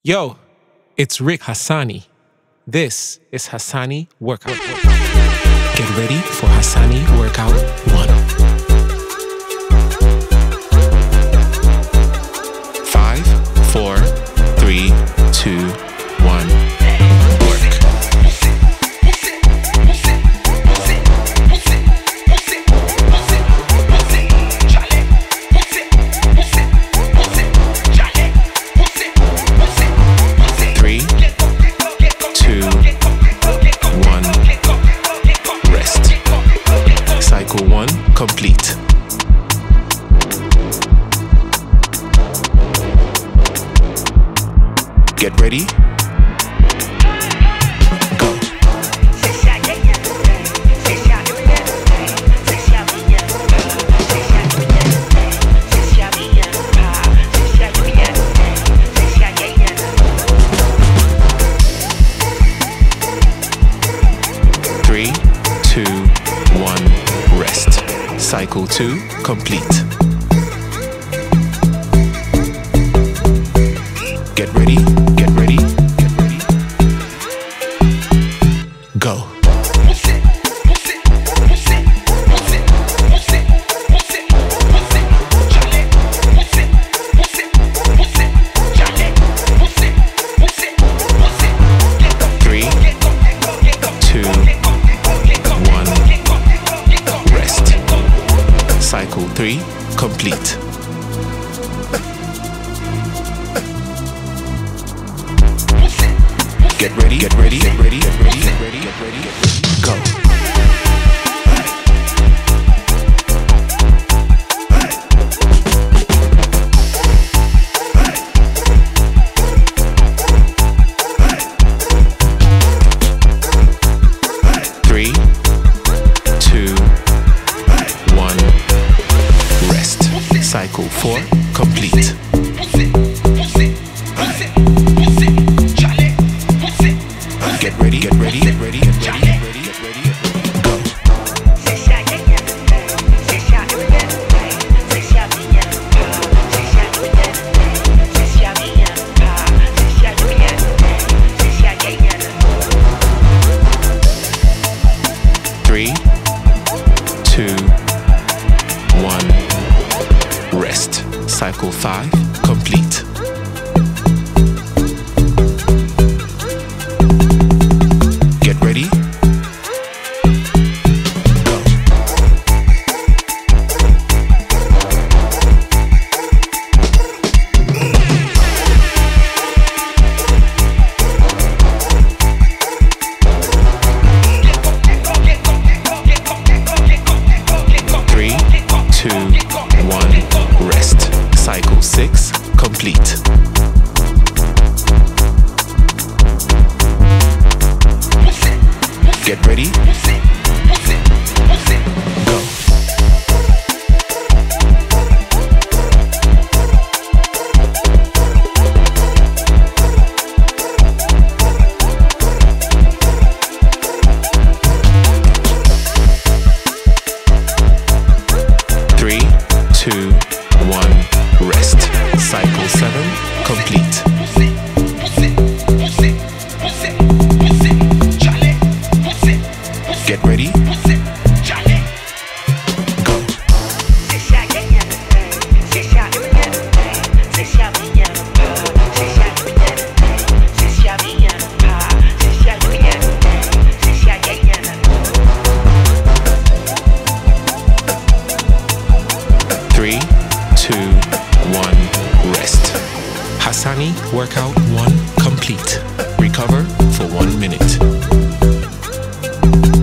Yo, it's Rick Hassani. This is Hassani Workout. Get ready for Hassani Workout 1. 5, 4, 3, 2, 1. Work. 3, 2, 1. Rest. Cycle 1 complete. Get ready. Go. Three, two, one, rest. Cycle 2 complete. Get ready, get ready, get ready. Go. Three, two, one, rest. Cycle 3 complete. Get ready, get ready, get ready, get ready, get ready, get ready, get ready. Go. 3, 2, 1, rest. Cycle 4 complete. Get ready, get ready, get ready, get ready, get ready, get ready, get ready. Go. Three, two, one, rest. Cycle 5 complete. Get ready. Go. Three, two, one, rest. Cycle 6 complete. Get ready. Go. Three, two, one, rest. Cycle 7 complete. Get ready. Go. Three, two, one, rest. Hassani Workout 1 complete. Recover for 1 minute.